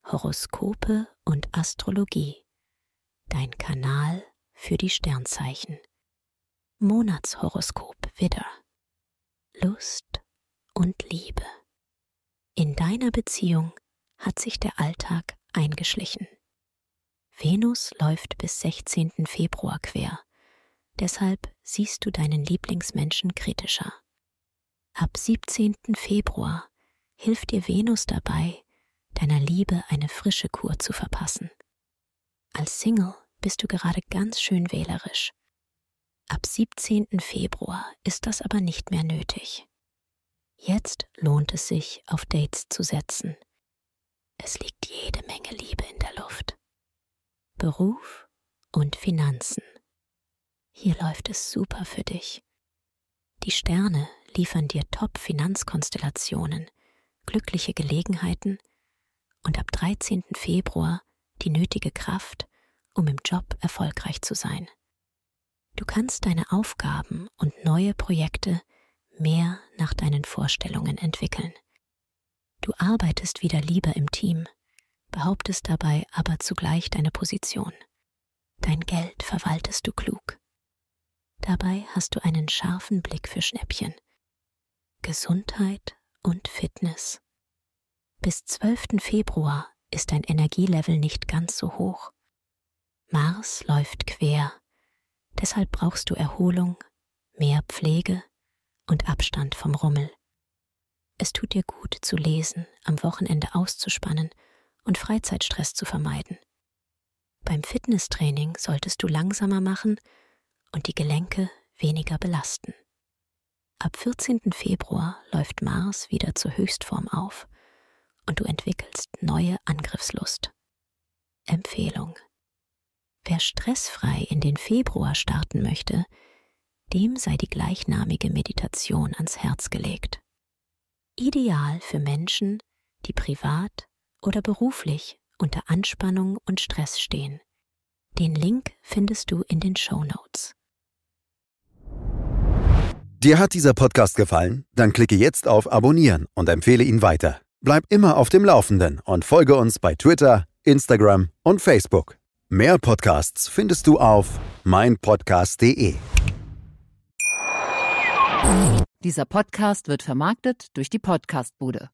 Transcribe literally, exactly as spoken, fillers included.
Horoskope und Astrologie, dein Kanal für die Sternzeichen. Monatshoroskop Widder. Lust und Liebe. In deiner Beziehung hat sich der Alltag eingeschlichen. Venus läuft bis sechzehnten Februar quer, deshalb siehst du deinen Lieblingsmenschen kritischer. Ab siebzehnten Februar hilft dir Venus dabei, deiner Liebe eine frische Kur zu verpassen. Als Single bist du gerade ganz schön wählerisch. Ab siebzehnten Februar ist das aber nicht mehr nötig. Jetzt lohnt es sich, auf Dates zu setzen. Es liegt jede Menge Liebe in der Luft. Beruf und Finanzen. Hier läuft es super für dich. Die Sterne liefern dir Top-Finanzkonstellationen, glückliche Gelegenheiten und ab dreizehnten Februar die nötige Kraft, um im Job erfolgreich zu sein. Du kannst deine Aufgaben und neue Projekte mehr nach deinen Vorstellungen entwickeln. Du arbeitest wieder lieber im Team, behauptest dabei aber zugleich deine Position. Dein Geld verwaltest du klug. Dabei hast du einen scharfen Blick für Schnäppchen. Gesundheit und Fitness. Bis zwölften Februar ist dein Energielevel nicht ganz so hoch. Mars läuft quer, deshalb brauchst du Erholung, mehr Pflege und Abstand vom Rummel. Es tut dir gut zu lesen, am Wochenende auszuspannen und Freizeitstress zu vermeiden. Beim Fitnesstraining solltest du langsamer machen und die Gelenke weniger belasten. Ab vierzehnten Februar läuft Mars wieder zur Höchstform auf und du entwickelst neue Angriffslust. Empfehlung: Wer stressfrei in den Februar starten möchte, dem sei die gleichnamige Meditation ans Herz gelegt. Ideal für Menschen, die privat oder beruflich unter Anspannung und Stress stehen. Den Link findest du in den Shownotes. Dir hat dieser Podcast gefallen? Dann klicke jetzt auf Abonnieren und empfehle ihn weiter. Bleib immer auf dem Laufenden und folge uns bei Twitter, Instagram und Facebook. Mehr Podcasts findest du auf meinpodcast punkt de. Dieser Podcast wird vermarktet durch die Podcast-Bude.